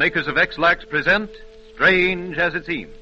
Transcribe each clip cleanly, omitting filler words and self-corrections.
makers of X-Lax present Strange as It Seems.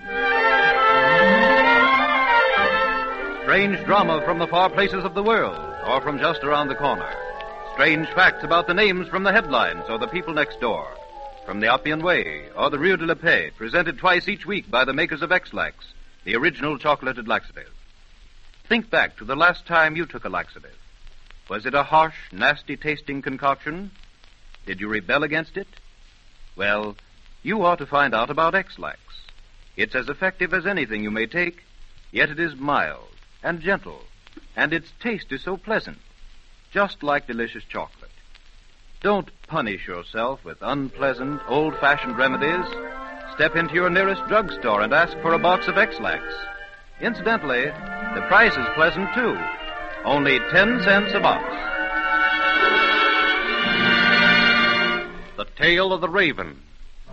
Strange drama from the far places of the world, or from just around the corner. Strange facts about the names from the headlines or the people next door. From the Appian Way or the Rue de la Paix, presented twice each week by the makers of X-Lax, the original chocolated laxative. Think back to the last time you took a laxative. Was it a harsh, nasty-tasting concoction? Did you rebel against it? Well, you ought to find out about X-Lax. It's as effective as anything you may take, yet it is mild and gentle, and its taste is so pleasant, just like delicious chocolate. Don't punish yourself with unpleasant, old-fashioned remedies. Step into your nearest drugstore and ask for a box of X-Lax. Incidentally, the price is pleasant, too. Only 10 cents a box. The Tale of the Raven.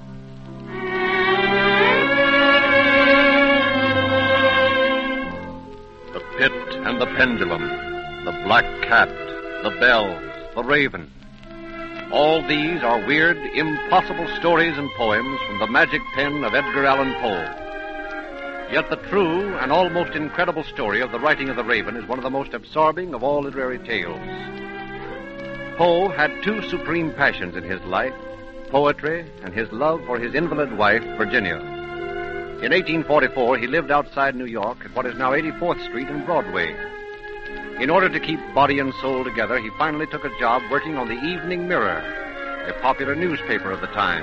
The Pit and the Pendulum, the Black Cat, the Bells, the Raven. All these are weird, impossible stories and poems from the magic pen of Edgar Allan Poe. Yet the true and almost incredible story of the writing of the Raven is one of the most absorbing of all literary tales. Poe had two supreme passions in his life, poetry and his love for his invalid wife, Virginia. In 1844, he lived outside New York at what is now 84th Street and Broadway. In order to keep body and soul together, he finally took a job working on the Evening Mirror, a popular newspaper of the time.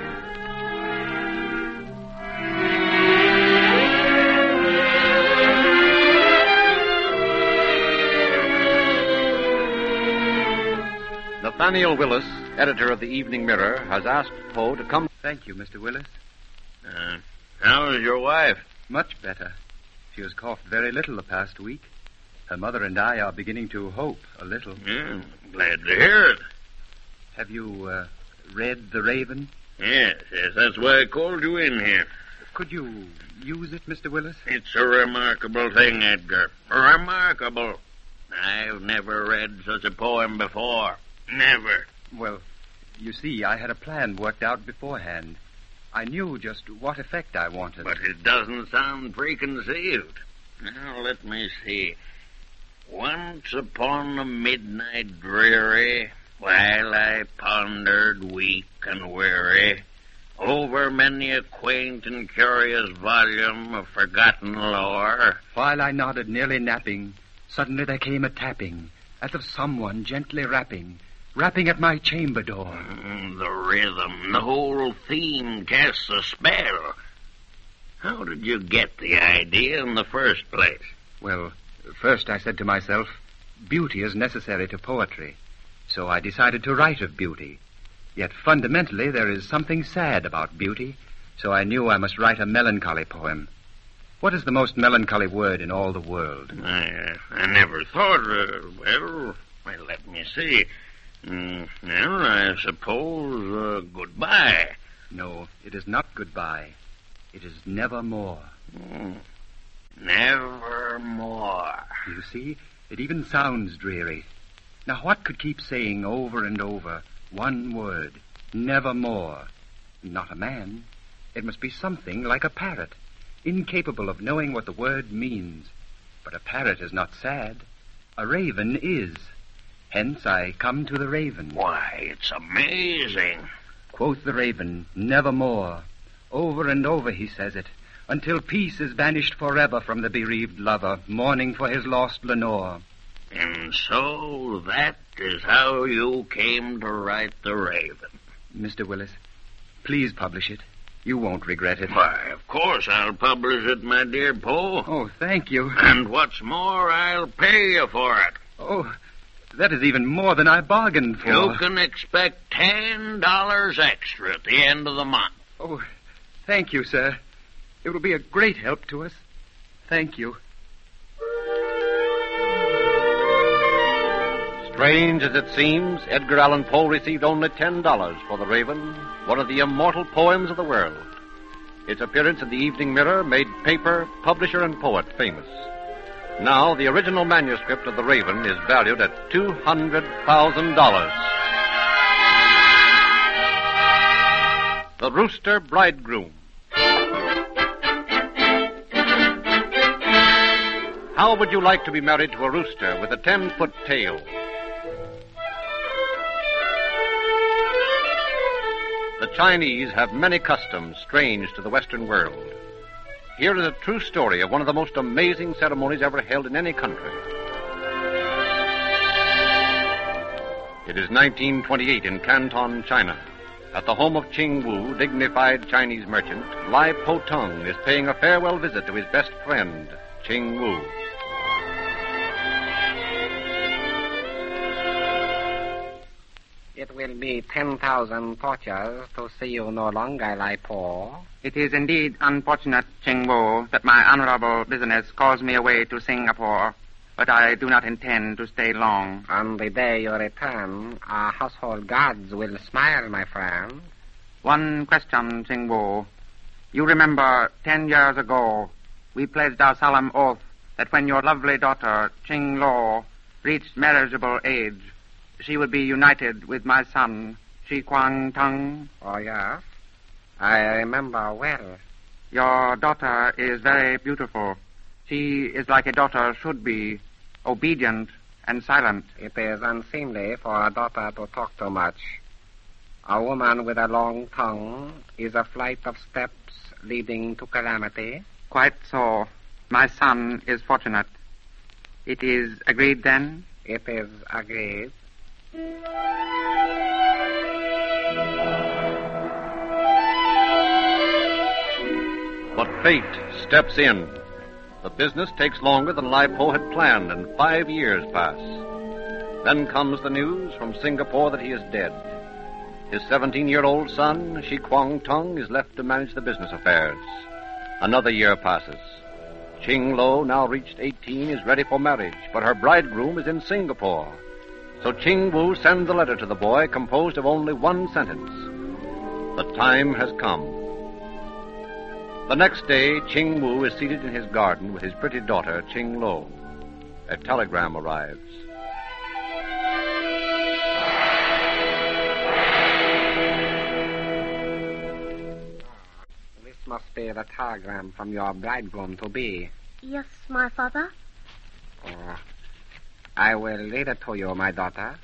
Nathaniel Willis, editor of the Evening Mirror, has asked Poe to come. Thank you, Mr. Willis. How is your wife? Much better. She has coughed very little the past week. Her mother and I are beginning to hope a little. Yeah, glad to hear it. Have you read The Raven? Yes, that's why I called you in here. Could you use it, Mr. Willis? It's a remarkable thing, Edgar. Remarkable. I've never read such a poem before. Never. Well, you see, I had a plan worked out beforehand. I knew just what effect I wanted. But it doesn't sound preconceived. Now, let me see. Once upon a midnight dreary, while I pondered weak and weary over many a quaint and curious volume of forgotten lore. While I nodded, nearly napping, suddenly there came a tapping, as of someone gently rapping at my chamber door. The rhythm, the whole theme casts a spell. How did you get the idea in the first place? Well, first I said to myself, beauty is necessary to poetry. So I decided to write of beauty. Yet fundamentally there is something sad about beauty, so I knew I must write a melancholy poem. What is the most melancholy word in all the world? I never thought, well, let me see. Well, I suppose, goodbye. No, it is not goodbye. It is nevermore. Nevermore. You see, it even sounds dreary. Now, what could keep saying over and over one word, nevermore? Not a man. It must be something like a parrot, incapable of knowing what the word means. But a parrot is not sad. A raven is. Hence I come to the Raven. Why, it's amazing. Quoth the Raven, nevermore. Over and over he says it, until peace is banished forever from the bereaved lover, mourning for his lost Lenore. And so that is how you came to write The Raven. Mr. Willis, please publish it. You won't regret it. Why, of course I'll publish it, my dear Poe. Oh, thank you. And what's more, I'll pay you for it. Oh, that is even more than I bargained for. You can expect $10 extra at the end of the month. Oh, thank you, sir. It will be a great help to us. Thank you. Strange as it seems, Edgar Allan Poe received only $10 for The Raven, one of the immortal poems of the world. Its appearance in the Evening Mirror made paper, publisher, and poet famous. Now, the original manuscript of The Raven is valued at $200,000. The Rooster Bridegroom. How would you like to be married to a rooster with a 10-foot tail? The Chinese have many customs strange to the Western world. Here is a true story of one of the most amazing ceremonies ever held in any country. It is 1928 in Canton, China. At the home of Ching Wu, dignified Chinese merchant, Lai Po Tung is paying a farewell visit to his best friend, Ching Wu. It will be 10,000 tortures to see you no longer, Lai Po. It is indeed unfortunate, Ching Wu, that my honorable business calls me away to Singapore, but I do not intend to stay long. On the day you return, our household gods will smile, my friend. One question, Ching Wu. You remember 10 years ago, we pledged our solemn oath that when your lovely daughter, Ching Lo, reached marriageable age, she would be united with my son, Shi Kwang Tung. Oh, yes? I remember well. Your daughter is very beautiful. She is like a daughter should be, obedient and silent. It is unseemly for a daughter to talk too much. A woman with a long tongue is a flight of steps leading to calamity. Quite so. My son is fortunate. It is agreed, then? It is agreed. But fate steps in. The business takes longer than Lai Po had planned, and 5 years pass. Then comes the news from Singapore that he is dead. His 17-year-old son, Shi Kwang Tung, is left to manage the business affairs. Another year passes. Ching Lo, now reached 18, is ready for marriage, but her bridegroom is in Singapore. So Ching Wu sends a letter to the boy composed of only one sentence. The time has come. The next day, Ching Wu is seated in his garden with his pretty daughter, Ching Lo. A telegram arrives. This must be the telegram from your bridegroom-to-be. Yes, my father. I will read it to you, my daughter.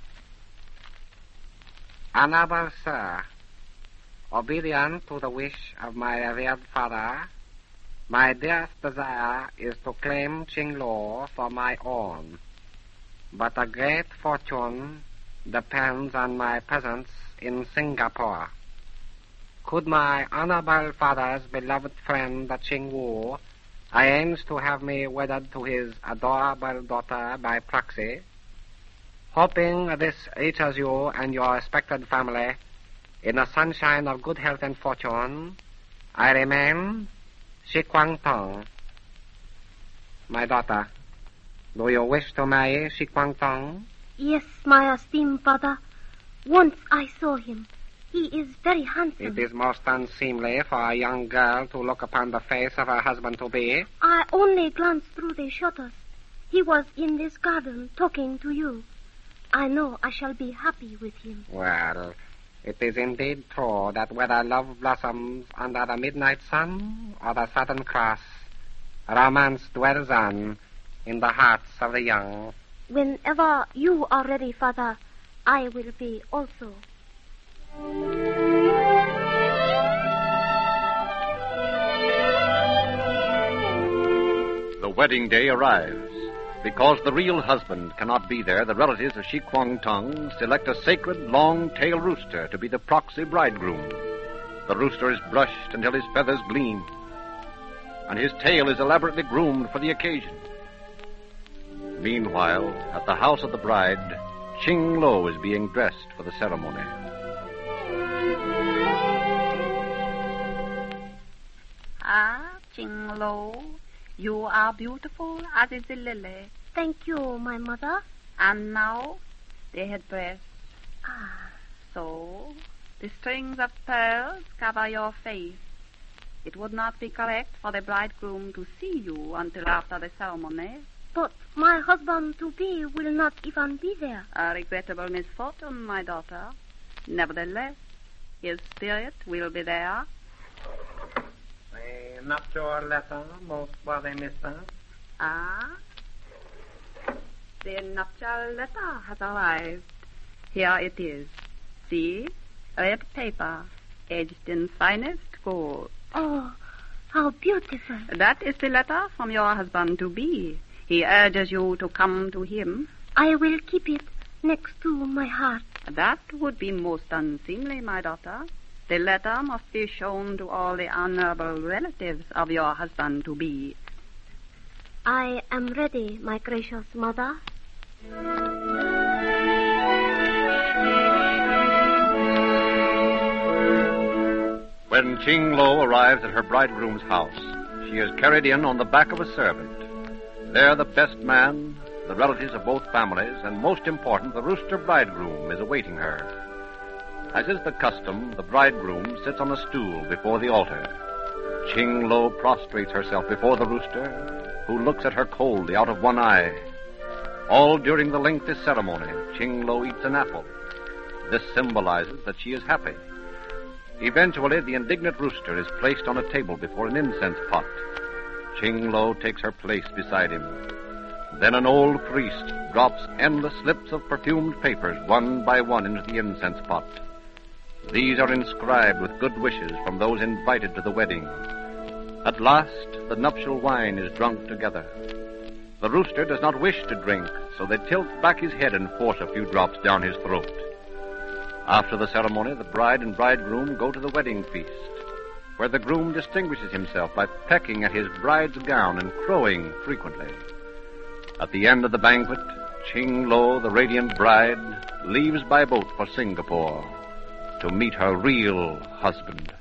Honorable Sir, obedient to the wish of my revered father, my dearest desire is to claim Ching Lo for my own. But a great fortune depends on my presence in Singapore. Could my honorable father's beloved friend, the Ching Wu, arrange to have me wedded to his adorable daughter by proxy? Hoping this reaches you and your respected family in the sunshine of good health and fortune, I remain Shi Kwang Tung. My daughter, do you wish to marry Shi Kwang Tung? Yes, my esteemed father. Once I saw him. He is very handsome. It is most unseemly for a young girl to look upon the face of her husband-to-be. I only glanced through the shutters. He was in this garden talking to you. I know I shall be happy with him. Well, it is indeed true that whether love blossoms under the midnight sun or the Southern Cross, romance dwells on in the hearts of the young. Whenever you are ready, father, I will be also. The wedding day arrives. Because the real husband cannot be there, the relatives of Shi Kwang Tung select a sacred long-tailed rooster to be the proxy bridegroom. The rooster is brushed until his feathers gleam, and his tail is elaborately groomed for the occasion. Meanwhile, at the house of the bride, Ching Lo is being dressed for the ceremony. Ah, Ching Lo, you are beautiful as is the lily. Thank you, my mother. And now, the headdress. Ah, So, the strings of pearls cover your face. It would not be correct for the bridegroom to see you until after the ceremony. but my husband-to-be will not even be there. A regrettable misfortune, my daughter. Nevertheless, His spirit will be there. A nuptial letter, most worthy mister. Ah? The nuptial letter has arrived. Here it is. See? Red paper, edged in finest gold. Oh, how beautiful. That is the letter from your husband-to-be. He urges you to come to him. I will keep it next to my heart. That would be most unseemly, my daughter. The letter must be shown to all the honorable relatives of your husband-to-be. I am ready, my gracious mother. When Ching Lo arrives at her bridegroom's house, she is carried in on the back of a servant. There the best man, the relatives of both families, and most important, the rooster bridegroom is awaiting her. As is the custom, the bridegroom sits on a stool before the altar. Ching Lo prostrates herself before the rooster, who looks at her coldly out of one eye. All during the lengthy ceremony, Ching Lo eats an apple. This symbolizes that she is happy. Eventually, the indignant rooster is placed on a table before an incense pot. Ching Lo takes her place beside him. Then an old priest drops endless slips of perfumed papers one by one into the incense pot. These are inscribed with good wishes from those invited to the wedding. At last, the nuptial wine is drunk together. The rooster does not wish to drink, so they tilt back his head and force a few drops down his throat. After the ceremony, the bride and bridegroom go to the wedding feast, where the groom distinguishes himself by pecking at his bride's gown and crowing frequently. At the end of the banquet, Ching Lo, the radiant bride, leaves by boat for Singapore to meet her real husband.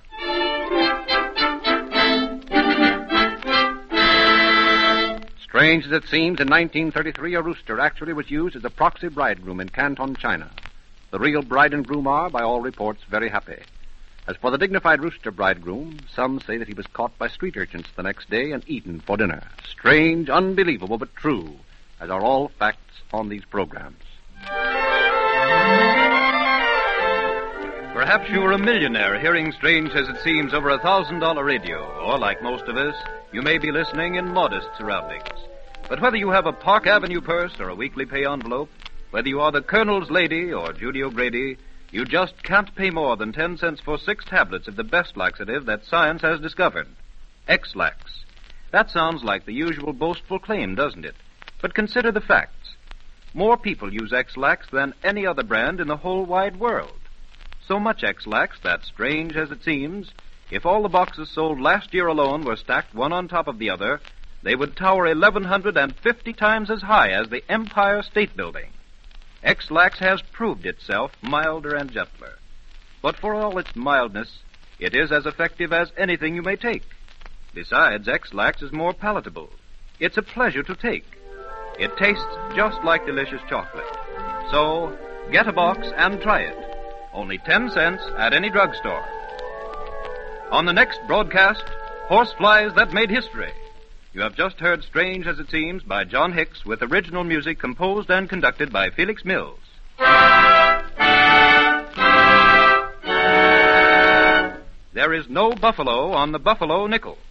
Strange as it seems, in 1933, a rooster actually was used as a proxy bridegroom in Canton, China. The real bride and groom are, by all reports, very happy. As for the dignified rooster bridegroom, some say that he was caught by street urchins the next day and eaten for dinner. Strange, unbelievable, but true, as are all facts on these programs. Perhaps you are a millionaire hearing Strange as It Seems over $1,000 radio, or like most of us, you may be listening in modest surroundings. But whether you have a Park Avenue purse or a weekly pay envelope, whether you are the Colonel's lady or Judy O'Grady, you just can't pay more than 10 cents for 6 tablets of the best laxative that science has discovered. X-Lax. That sounds like the usual boastful claim, doesn't it? But consider the facts. More people use X-Lax than any other brand in the whole wide world. So much X-Lax that, strange as it seems, if all the boxes sold last year alone were stacked one on top of the other, they would tower 1,150 times as high as the Empire State Building. X-Lax has proved itself milder and gentler. But for all its mildness, it is as effective as anything you may take. Besides, X-Lax is more palatable. It's a pleasure to take. It tastes just like delicious chocolate. So, get a box and try it. Only 10 cents at any drugstore. On the next broadcast, Horseflies That Made History. You have just heard Strange as It Seems by John Hicks with original music composed and conducted by Felix Mills. There is no buffalo on the Buffalo nickel.